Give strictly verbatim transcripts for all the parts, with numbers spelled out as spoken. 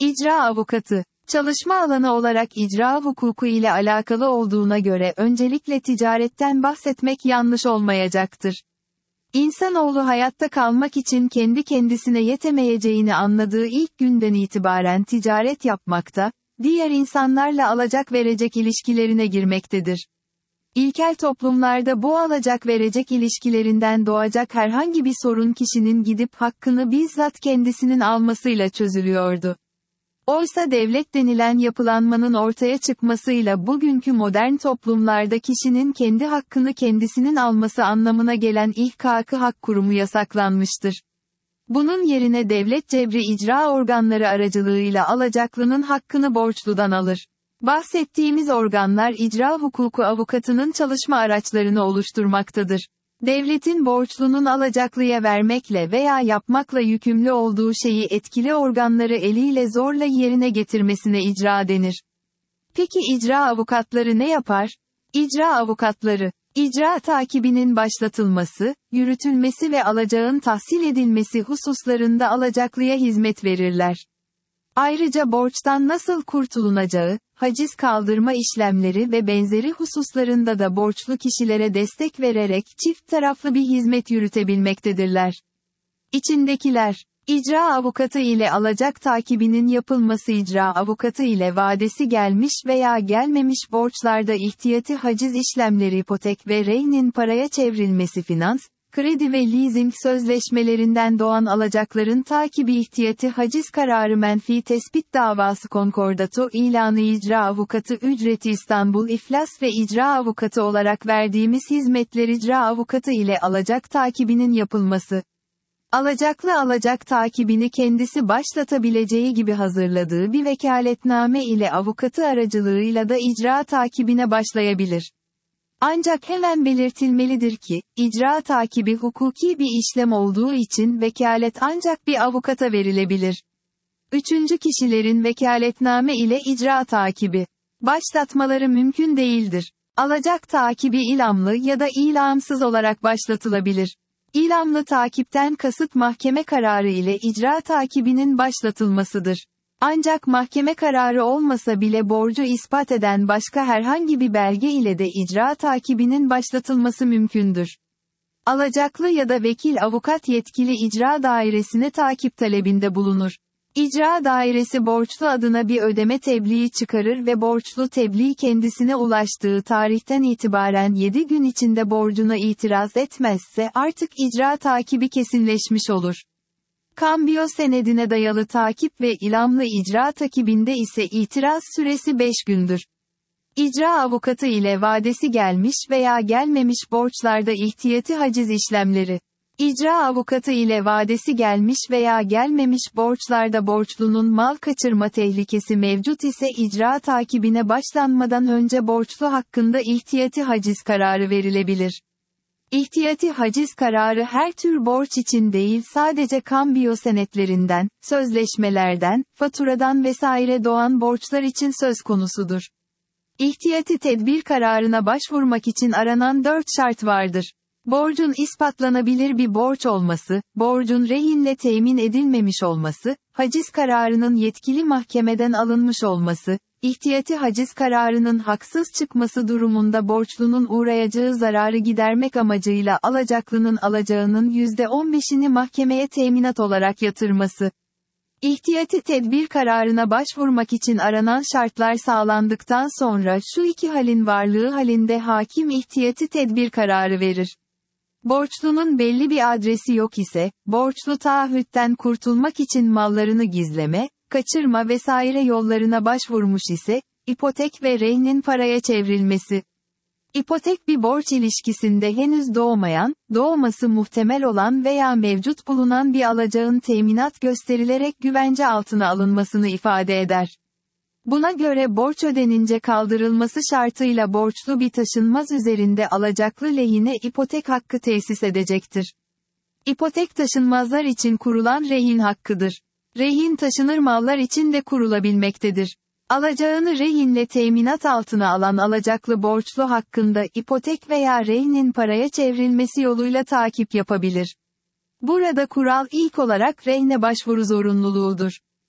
İcra avukatı, çalışma alanı olarak icra hukuku ile alakalı olduğuna göre öncelikle ticaretten bahsetmek yanlış olmayacaktır. İnsanoğlu hayatta kalmak için kendi kendisine yetemeyeceğini anladığı ilk günden itibaren ticaret yapmakta, diğer insanlarla alacak verecek ilişkilerine girmektedir. İlkel toplumlarda bu alacak verecek ilişkilerinden doğacak herhangi bir sorun kişinin gidip hakkını bizzat kendisinin almasıyla çözülüyordu. Oysa devlet denilen yapılanmanın ortaya çıkmasıyla bugünkü modern toplumlarda kişinin kendi hakkını kendisinin alması anlamına gelen İhkâk-ı Hak kurumu yasaklanmıştır. Bunun yerine devlet cebri icra organları aracılığıyla alacaklının hakkını borçludan alır. Bahsettiğimiz organlar icra hukuku avukatının çalışma araçlarını oluşturmaktadır. Devletin borçlunun alacaklıya vermekle veya yapmakla yükümlü olduğu şeyi etkili organları eliyle zorla yerine getirmesine icra denir. Peki icra avukatları ne yapar? İcra avukatları, icra takibinin başlatılması, yürütülmesi ve alacağın tahsil edilmesi hususlarında alacaklıya hizmet verirler. Ayrıca borçtan nasıl kurtulunacağı, haciz kaldırma işlemleri ve benzeri hususlarında da borçlu kişilere destek vererek çift taraflı bir hizmet yürütebilmektedirler. İçindekiler, icra avukatı ile alacak takibinin yapılması icra avukatı ile vadesi gelmiş veya gelmemiş borçlarda ihtiyati haciz işlemleri ipotek ve rehnin paraya çevrilmesi finans, kredi ve leasing sözleşmelerinden doğan alacakların takibi ihtiyati haciz kararı menfi tespit davası konkordato ilanı icra avukatı ücreti İstanbul İflas ve icra avukatı olarak verdiğimiz hizmetler icra avukatı ile alacak takibinin yapılması. Alacaklı alacak takibini kendisi başlatabileceği gibi hazırladığı bir vekaletname ile avukatı aracılığıyla da icra takibine başlayabilir. Ancak hemen belirtilmelidir ki, icra takibi hukuki bir işlem olduğu için vekalet ancak bir avukata verilebilir. Üçüncü kişilerin vekaletname ile icra takibi başlatmaları mümkün değildir. Alacak takibi ilamlı ya da ilamsız olarak başlatılabilir. İlamlı takipten kasıt mahkeme kararı ile icra takibinin başlatılmasıdır. Ancak mahkeme kararı olmasa bile borcu ispat eden başka herhangi bir belge ile de icra takibinin başlatılması mümkündür. Alacaklı ya da vekil avukat yetkili icra dairesine takip talebinde bulunur. İcra dairesi borçlu adına bir ödeme tebliği çıkarır ve borçlu tebliğ kendisine ulaştığı tarihten itibaren yedi gün içinde borcuna itiraz etmezse artık icra takibi kesinleşmiş olur. Kambiyo senedine dayalı takip ve ilamlı icra takibinde ise itiraz süresi beş gündür. İcra avukatı ile vadesi gelmiş veya gelmemiş borçlarda ihtiyati haciz işlemleri. İcra avukatı ile vadesi gelmiş veya gelmemiş borçlarda borçlunun mal kaçırma tehlikesi mevcut ise icra takibine başlanmadan önce borçlu hakkında ihtiyati haciz kararı verilebilir. İhtiyati haciz kararı her tür borç için değil sadece kambiyo senetlerinden, sözleşmelerden, faturadan vesaire doğan borçlar için söz konusudur. İhtiyati tedbir kararına başvurmak için aranan dört şart vardır. Borcun ispatlanabilir bir borç olması, borcun rehinle temin edilmemiş olması, haciz kararının yetkili mahkemeden alınmış olması, ihtiyati haciz kararının haksız çıkması durumunda borçlunun uğrayacağı zararı gidermek amacıyla alacaklının alacağının yüzde on beşini mahkemeye teminat olarak yatırması. İhtiyati tedbir kararına başvurmak için aranan şartlar sağlandıktan sonra şu iki halin varlığı halinde hakim ihtiyati tedbir kararı verir. Borçlunun belli bir adresi yok ise, borçlu taahhütten kurtulmak için mallarını gizleme, kaçırma vesaire yollarına başvurmuş ise, ipotek ve rehnin paraya çevrilmesi. İpotek bir borç ilişkisinde henüz doğmayan, doğması muhtemel olan veya mevcut bulunan bir alacağın teminat gösterilerek güvence altına alınmasını ifade eder. Buna göre borç ödenince kaldırılması şartıyla borçlu bir taşınmaz üzerinde alacaklı lehine ipotek hakkı tesis edecektir. İpotek taşınmazlar için kurulan rehin hakkıdır. Rehin taşınır mallar için de kurulabilmektedir. Alacağını rehinle teminat altına alan alacaklı borçlu hakkında ipotek veya rehnin paraya çevrilmesi yoluyla takip yapabilir. Burada kural ilk olarak rehne başvuru zorunluluğudur. İyi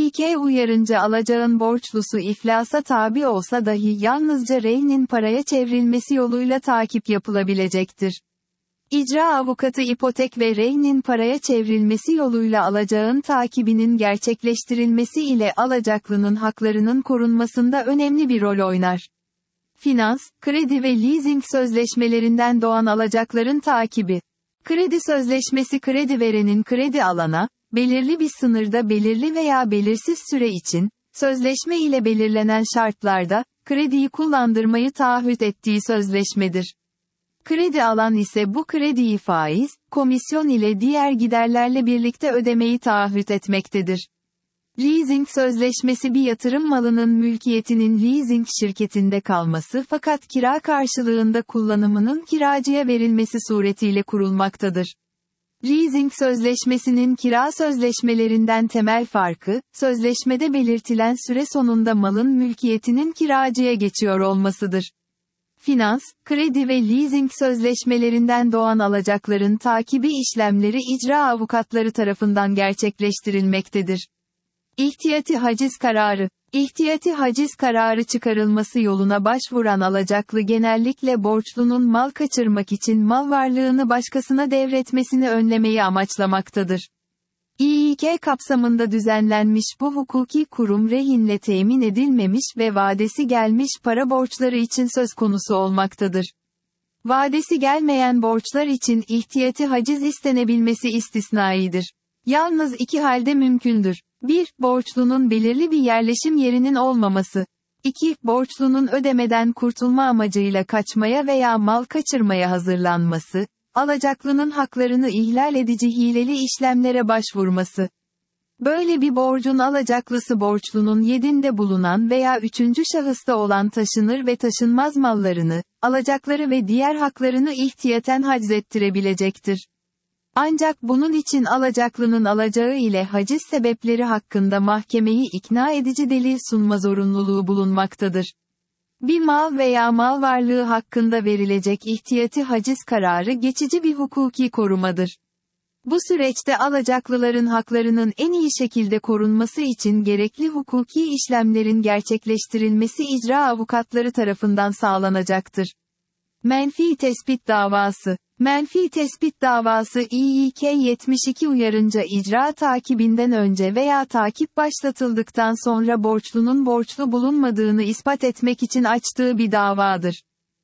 İ İ K uyarınca alacağın borçlusu iflasa tabi olsa dahi yalnızca rehnin paraya çevrilmesi yoluyla takip yapılabilecektir. İcra avukatı ipotek ve rehnin paraya çevrilmesi yoluyla alacağın takibinin gerçekleştirilmesi ile alacaklının haklarının korunmasında önemli bir rol oynar. Finans, kredi ve leasing sözleşmelerinden doğan alacakların takibi. Kredi sözleşmesi kredi verenin kredi alana, belirli bir sınırda belirli veya belirsiz süre için, sözleşme ile belirlenen şartlarda, krediyi kullandırmayı taahhüt ettiği sözleşmedir. Kredi alan ise bu krediyi faiz, komisyon ile diğer giderlerle birlikte ödemeyi taahhüt etmektedir. Leasing sözleşmesi bir yatırım malının mülkiyetinin leasing şirketinde kalması fakat kira karşılığında kullanımının kiracıya verilmesi suretiyle kurulmaktadır. Leasing sözleşmesinin kira sözleşmelerinden temel farkı, sözleşmede belirtilen süre sonunda malın mülkiyetinin kiracıya geçiyor olmasıdır. Finans, kredi ve leasing sözleşmelerinden doğan alacakların takibi işlemleri icra avukatları tarafından gerçekleştirilmektedir. İhtiyati haciz kararı. İhtiyati haciz kararı çıkarılması yoluna başvuran alacaklı genellikle borçlunun mal kaçırmak için mal varlığını başkasına devretmesini önlemeyi amaçlamaktadır. İ İ K kapsamında düzenlenmiş bu hukuki kurum rehinle temin edilmemiş ve vadesi gelmiş para borçları için söz konusu olmaktadır. Vadesi gelmeyen borçlar için ihtiyati haciz istenebilmesi istisnaidir. Yalnız iki halde mümkündür. bir Borçlunun belirli bir yerleşim yerinin olmaması. iki Borçlunun ödemeden kurtulma amacıyla kaçmaya veya mal kaçırmaya hazırlanması, alacaklının haklarını ihlal edici hileli işlemlere başvurması. Böyle bir borcun alacaklısı borçlunun yedinde bulunan veya üçüncü şahısta olan taşınır ve taşınmaz mallarını, alacakları ve diğer haklarını ihtiyaten haczettirebilecektir. Ancak bunun için alacaklının alacağı ile haciz sebepleri hakkında mahkemeyi ikna edici delil sunma zorunluluğu bulunmaktadır. Bir mal veya mal varlığı hakkında verilecek ihtiyati haciz kararı geçici bir hukuki korumadır. Bu süreçte alacaklıların haklarının en iyi şekilde korunması için gerekli hukuki işlemlerin gerçekleştirilmesi icra avukatları tarafından sağlanacaktır. Menfi tespit davası. Menfi tespit davası İ İ K yetmiş iki uyarınca icra takibinden önce veya takip başlatıldıktan sonra borçlunun borçlu bulunmadığını ispat etmek için açtığı bir davadır.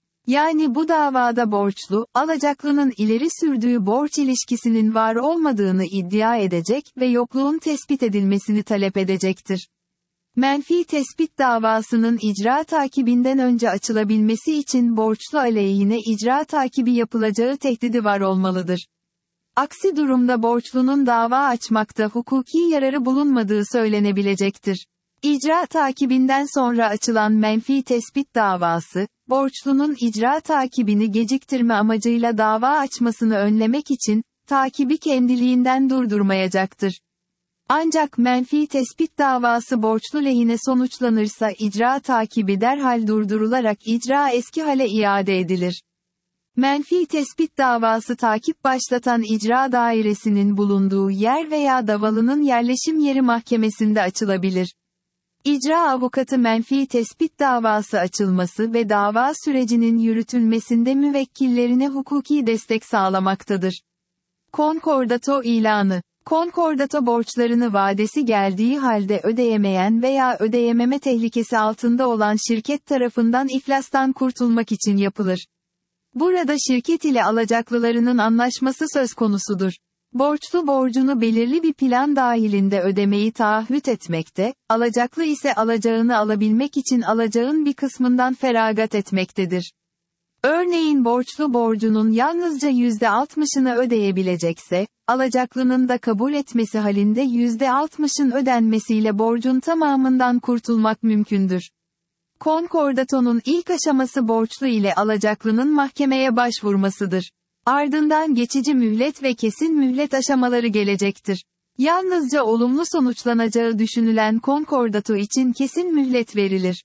Yani bu davada borçlu, alacaklının ileri sürdüğü borç ilişkisinin var olmadığını iddia edecek ve yokluğun tespit edilmesini talep edecektir. Menfi tespit davasının icra takibinden önce açılabilmesi için borçlu aleyhine icra takibi yapılacağı tehdidi var olmalıdır. Aksi durumda borçlunun dava açmakta hukuki yararı bulunmadığı söylenebilecektir. İcra takibinden sonra açılan menfi tespit davası, borçlunun icra takibini geciktirme amacıyla dava açmasını önlemek için, takibi kendiliğinden durdurmayacaktır. Ancak menfi tespit davası borçlu lehine sonuçlanırsa icra takibi derhal durdurularak icra eski hale iade edilir. Menfi tespit davası takip başlatan icra dairesinin bulunduğu yer veya davalının yerleşim yeri mahkemesinde açılabilir. İcra avukatı menfi tespit davası açılması ve dava sürecinin yürütülmesinde müvekkillerine hukuki destek sağlamaktadır. Konkordato ilanı. Konkordato borçlarını vadesi geldiği halde ödeyemeyen veya ödeyememe tehlikesi altında olan şirket tarafından iflastan kurtulmak için yapılır. Burada şirket ile alacaklılarının anlaşması söz konusudur. Borçlu borcunu belirli bir plan dahilinde ödemeyi taahhüt etmekte, alacaklı ise alacağını alabilmek için alacağın bir kısmından feragat etmektedir. Örneğin borçlu borcunun yalnızca yüzde altmışını ödeyebilecekse, alacaklının da kabul etmesi halinde yüzde altmışın ödenmesiyle borcun tamamından kurtulmak mümkündür. Konkordatonun ilk aşaması borçlu ile alacaklının mahkemeye başvurmasıdır. Ardından geçici mühlet ve kesin mühlet aşamaları gelecektir. Yalnızca olumlu sonuçlanacağı düşünülen konkordato için kesin mühlet verilir.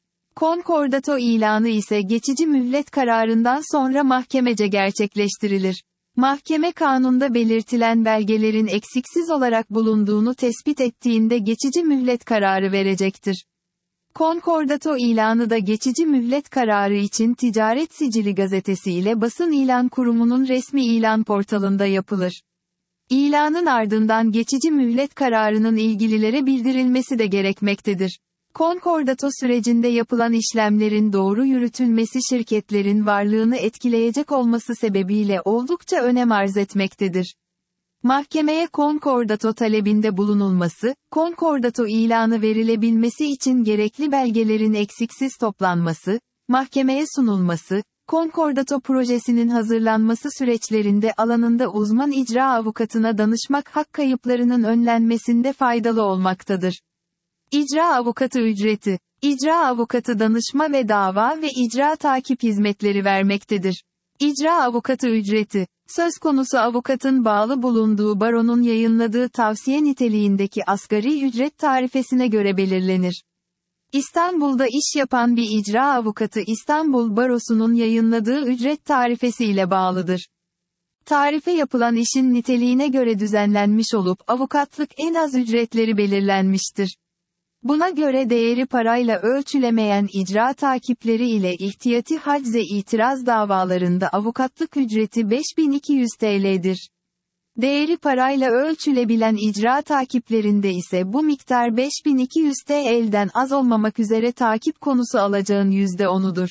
Konkordato ilanı ise geçici mühlet kararından sonra mahkemece gerçekleştirilir. Mahkeme kanunda belirtilen belgelerin eksiksiz olarak bulunduğunu tespit ettiğinde geçici mühlet kararı verecektir. Konkordato ilanı da geçici mühlet kararı için Ticaret Sicili Gazetesi ile Basın İlan Kurumu'nun resmi ilan portalında yapılır. İlanın ardından geçici mühlet kararının ilgililere bildirilmesi de gerekmektedir. Konkordato sürecinde yapılan işlemlerin doğru yürütülmesi şirketlerin varlığını etkileyecek olması sebebiyle oldukça önem arz etmektedir. Mahkemeye konkordato talebinde bulunulması, konkordato ilanı verilebilmesi için gerekli belgelerin eksiksiz toplanması, mahkemeye sunulması, konkordato projesinin hazırlanması süreçlerinde alanında uzman icra avukatına danışmak hak kayıplarının önlenmesinde faydalı olmaktadır. İcra avukatı ücreti, icra avukatı danışma ve dava ve icra takip hizmetleri vermektedir. İcra avukatı ücreti, söz konusu avukatın bağlı bulunduğu baronun yayınladığı tavsiye niteliğindeki asgari ücret tarifesine göre belirlenir. İstanbul'da iş yapan bir icra avukatı İstanbul Barosu'nun yayınladığı ücret tarifesi ile bağlıdır. Tarife yapılan işin niteliğine göre düzenlenmiş olup avukatlık en az ücretleri belirlenmiştir. Buna göre değeri parayla ölçülemeyen icra takipleri ile ihtiyati hacze itiraz davalarında avukatlık ücreti beş bin iki yüz TL'dir. Değeri parayla ölçülebilen icra takiplerinde ise bu miktar beş bin iki yüz T L'den az olmamak üzere takip konusu alacağın yüzde onudur.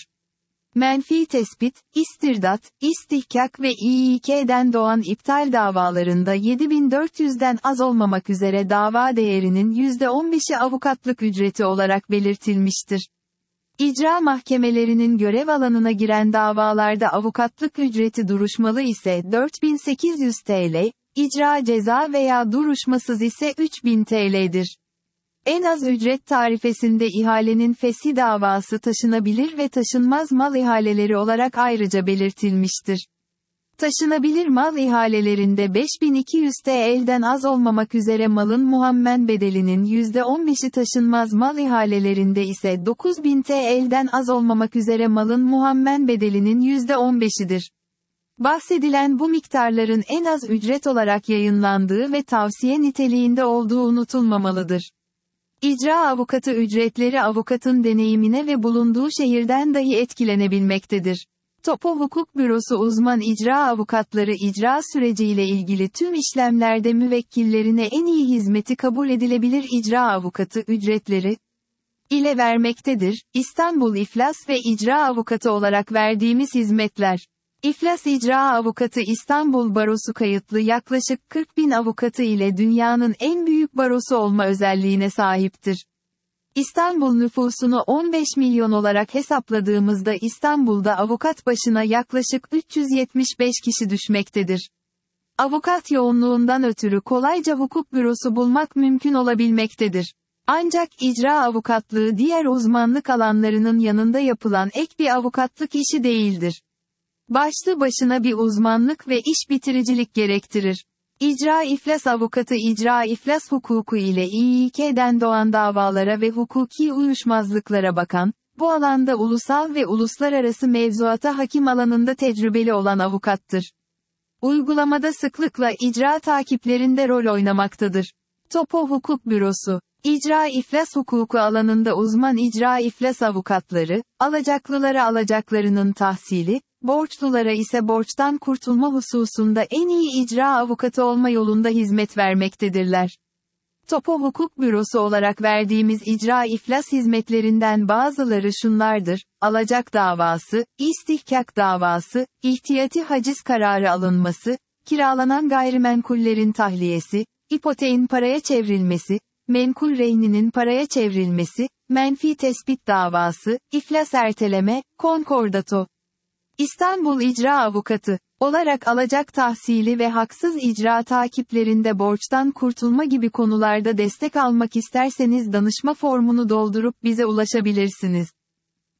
Menfi tespit, istirdat, istihkak ve İ İ K'den doğan iptal davalarında yedi bin dört yüzden az olmamak üzere dava değerinin yüzde on beşi avukatlık ücreti olarak belirtilmiştir. İcra mahkemelerinin görev alanına giren davalarda avukatlık ücreti duruşmalı ise dört bin sekiz yüz TL, icra ceza veya duruşmasız ise üç bin TL'dir. En az ücret tarifesinde ihalenin feshi davası taşınabilir ve taşınmaz mal ihaleleri olarak ayrıca belirtilmiştir. Taşınabilir mal ihalelerinde beş bin iki yüz T L'den az olmamak üzere malın muammen bedelinin yüzde on beşi, taşınmaz mal ihalelerinde ise dokuz bin T L'den az olmamak üzere malın muammen bedelinin yüzde on beşidir. Bahsedilen bu miktarların en az ücret olarak yayınlandığı ve tavsiye niteliğinde olduğu unutulmamalıdır. İcra avukatı ücretleri avukatın deneyimine ve bulunduğu şehirden dahi etkilenebilmektedir. Topo Hukuk Bürosu uzman icra avukatları icra süreciyle ilgili tüm işlemlerde müvekkillerine en iyi hizmeti kabul edilebilir icra avukatı ücretleri ile vermektedir. İstanbul İflas ve İcra Avukatı olarak verdiğimiz hizmetler. İflas İcra Avukatı İstanbul Barosu kayıtlı yaklaşık kırk bin avukatı ile dünyanın en büyük barosu olma özelliğine sahiptir. İstanbul nüfusunu on beş milyon olarak hesapladığımızda İstanbul'da avukat başına yaklaşık üç yüz yetmiş beş kişi düşmektedir. Avukat yoğunluğundan ötürü kolayca hukuk bürosu bulmak mümkün olabilmektedir. Ancak icra avukatlığı diğer uzmanlık alanlarının yanında yapılan ek bir avukatlık işi değildir. Başlı başına bir uzmanlık ve iş bitiricilik gerektirir. İcra iflas avukatı icra iflas hukuku ile İ İ K'den doğan davalara ve hukuki uyuşmazlıklara bakan, bu alanda ulusal ve uluslararası mevzuata hakim alanında tecrübeli olan avukattır. Uygulamada sıklıkla icra takiplerinde rol oynamaktadır. Topo Hukuk Bürosu, İcra iflas hukuku alanında uzman icra iflas avukatları, alacaklılara alacaklarının tahsili, borçlulara ise borçtan kurtulma hususunda en iyi icra avukatı olma yolunda hizmet vermektedirler. Topo Hukuk Bürosu olarak verdiğimiz icra iflas hizmetlerinden bazıları şunlardır: alacak davası, istihkak davası, ihtiyati haciz kararı alınması, kiralanan gayrimenkullerin tahliyesi, ipoteğin paraya çevrilmesi, menkul rehninin paraya çevrilmesi, menfi tespit davası, iflas erteleme, konkordato. İstanbul İcra Avukatı olarak alacak tahsili ve haksız icra takiplerinde borçtan kurtulma gibi konularda destek almak isterseniz danışma formunu doldurup bize ulaşabilirsiniz.